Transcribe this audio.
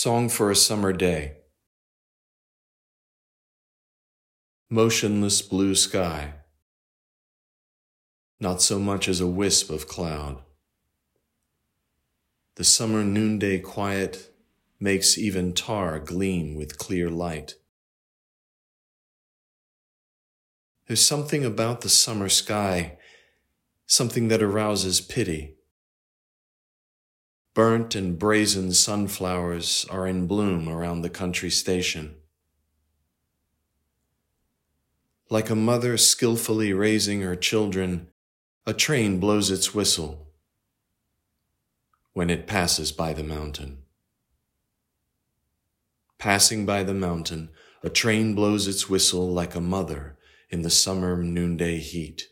Song for a Summer Day. Motionless blue sky. Not so much as a wisp of cloud. The summer noonday quiet makes even tar gleam with clear light. There's something about the summer sky, something that arouses pity. Burnt and brazen sunflowers are in bloom around the country station. Like a mother skillfully raising her children, a train blows its whistle when it passes by the mountain. Passing by the mountain, a train blows its whistle like a mother in the summer noonday heat.